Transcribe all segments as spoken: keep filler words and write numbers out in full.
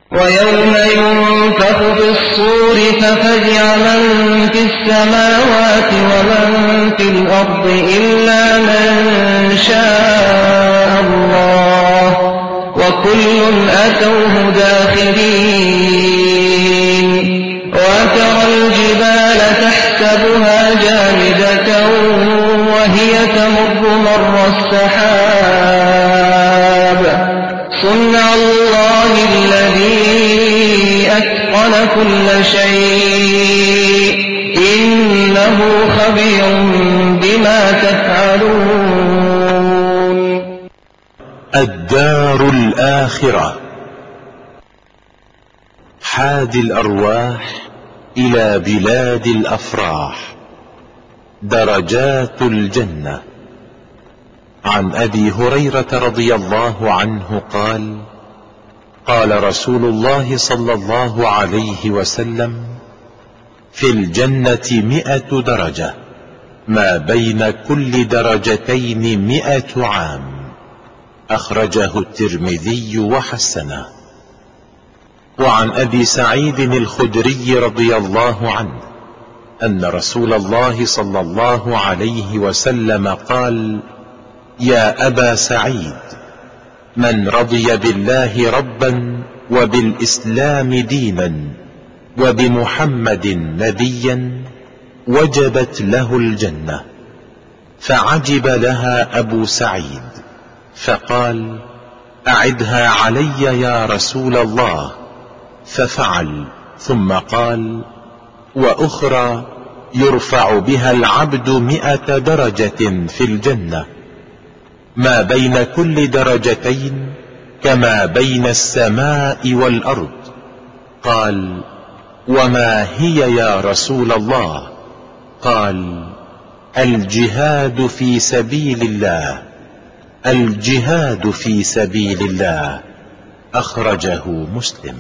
ويوم ينفخ في الصور ففزع من في السماوات ومن في الأرض إلا من شاء الله وكل أتوه داخرين. وترى الجبال تحسبها جامدة وهي تمر مر السحاب صنع الله الذي أتقن كل شيء إنه خبير بما تفعلون. الدار الآخرة. حاد الأرواح إلى بلاد الأفراح. درجات الجنة. عن أبي هريرة رضي الله عنه قال: قال رسول الله صلى الله عليه وسلم: في الجنة مئة درجة، ما بين كل درجتين مئة عام. أخرجه الترمذي وحسنه. وعن أبي سعيد الخدري رضي الله عنه أن رسول الله صلى الله عليه وسلم قال: يا أبا سعيد، من رضي بالله ربا وبالإسلام دينا وبمحمد نبيا وجبت له الجنة. فعجب لها أبو سعيد فقال: أعدها علي يا رسول الله. ففعل، ثم قال: وأخرى يرفع بها العبد مئة درجة في الجنة، ما بين كل درجتين كما بين السماء والأرض. قال: وما هي يا رسول الله؟ قال: الجهاد في سبيل الله. الجهاد في سبيل الله. أخرجه مسلم.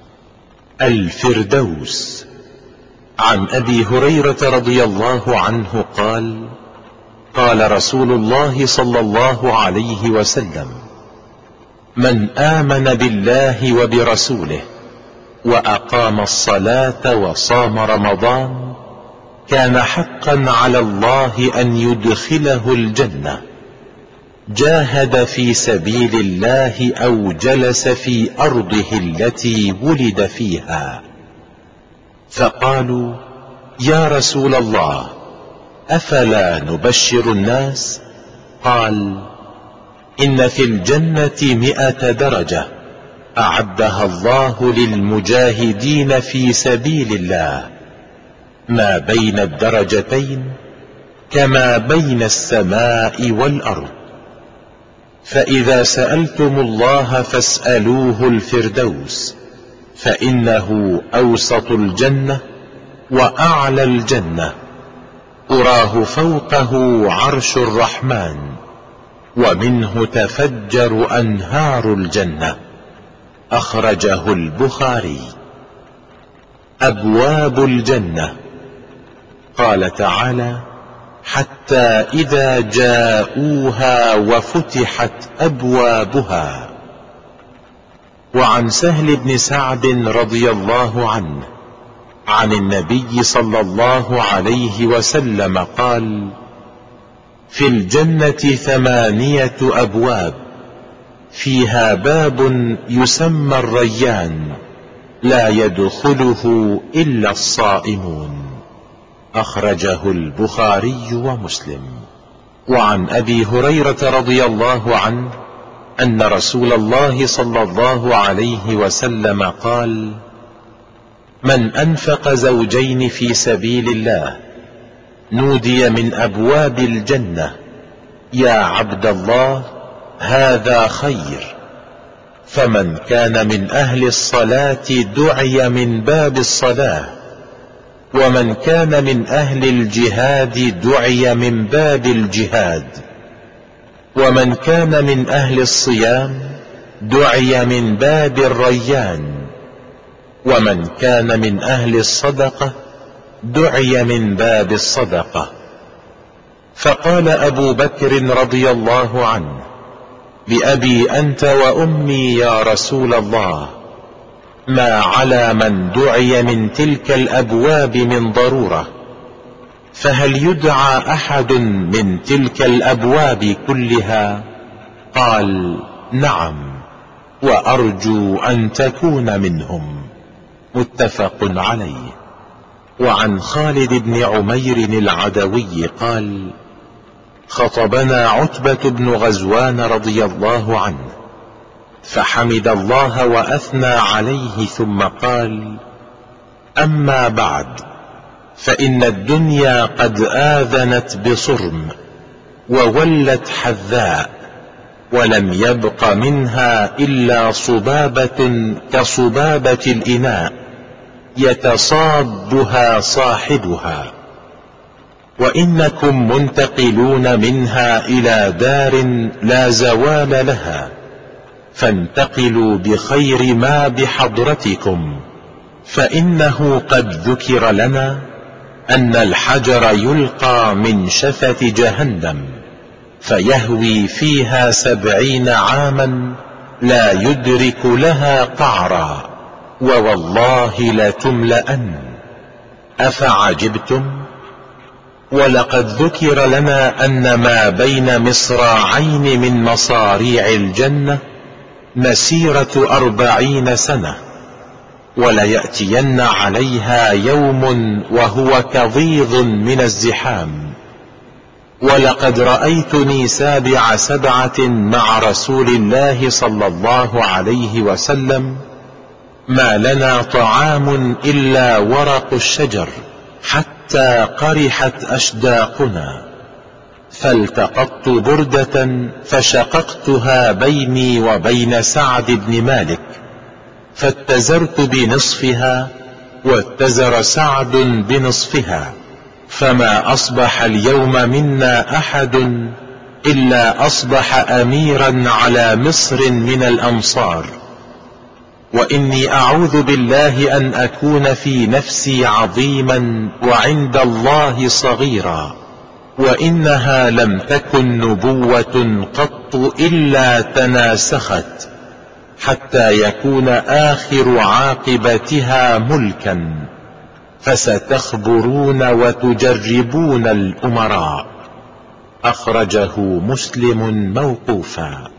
الفردوس. عن أبي هريرة رضي الله عنه قال: قال رسول الله صلى الله عليه وسلم: من آمن بالله وبرسوله وأقام الصلاة وصام رمضان كان حقا على الله أن يدخله الجنة. جاهد في سبيل الله أو جلس في أرضه التي ولد فيها. فقالوا: يا رسول الله، أفلا نبشر الناس؟ قال: إن في الجنة مئة درجة أعدها الله للمجاهدين في سبيل الله، ما بين الدرجتين كما بين السماء والأرض. فإذا سألتم الله فاسألوه الفردوس، فإنه أوسط الجنة وأعلى الجنة، أراه فوقه عرش الرحمن، ومنه تفجر أنهار الجنة. أخرجه البخاري. أبواب الجنة. قال تعالى: حتى إذا جاءوها وفتحت أبوابها. وعن سهل بن سعد رضي الله عنه عن النبي صلى الله عليه وسلم قال: في الجنة ثمانية أبواب، فيها باب يسمى الريان، لا يدخله إلا الصائمون. أخرجه البخاري ومسلم. وعن أبي هريرة رضي الله عنه أن رسول الله صلى الله عليه وسلم قال: من أنفق زوجين في سبيل الله نودي من أبواب الجنة: يا عبد الله، هذا خير. فمن كان من أهل الصلاة دعي من باب الصلاة، ومن كان من أهل الجهاد دعي من باب الجهاد، ومن كان من أهل الصيام دعي من باب الريان، ومن كان من أهل الصدقة دعي من باب الصدقة. فقال أبو بكر رضي الله عنه: بأبي أنت وأمي يا رسول الله، ما على من دعي من تلك الأبواب من ضرورة، فهل يدعى أحد من تلك الأبواب كلها؟ قال: نعم، وأرجو أن تكون منهم. متفق عليه. وعن خالد بن عمير العدوي قال: خطبنا عتبة بن غزوان رضي الله عنه، فحمد الله وأثنى عليه ثم قال: أما بعد، فإن الدنيا قد آذنت بصرم وولت حذاء، ولم يبق منها إلا صبابة كصبابة الإناء يتصابها صاحبها، وإنكم منتقلون منها إلى دار لا زوال لها، فانتقلوا بخير ما بحضرتكم، فإنه قد ذكر لنا أن الحجر يلقى من شفة جهنم فيهوي فيها سبعين عاما لا يدرك لها قعرا، ووالله لتملأن. أفعجبتم؟ ولقد ذكر لنا أن ما بين مصراعين من مصاريع الجنة مسيرة أربعين سنة، وليأتين عليها يوم وهو كظيظ من الزحام. ولقد رأيتني سابع سبعة مع رسول الله صلى الله عليه وسلم، ما لنا طعام إلا ورق الشجر حتى قرحت أشداقنا، فالتقطت بردة فشققتها بيني وبين سعد بن مالك، فاتزرت بنصفها واتزر سعد بنصفها، فما أصبح اليوم منا أحد إلا أصبح أميرا على مصر من الأمصار. وإني أعوذ بالله أن أكون في نفسي عظيما وعند الله صغيرا، وإنها لم تكن نبوة قط إلا تناسخت، حتى يكون آخر عاقبتها ملكا، فستخبرون وتجربون الأمراء. أخرجه مسلم موقوفا.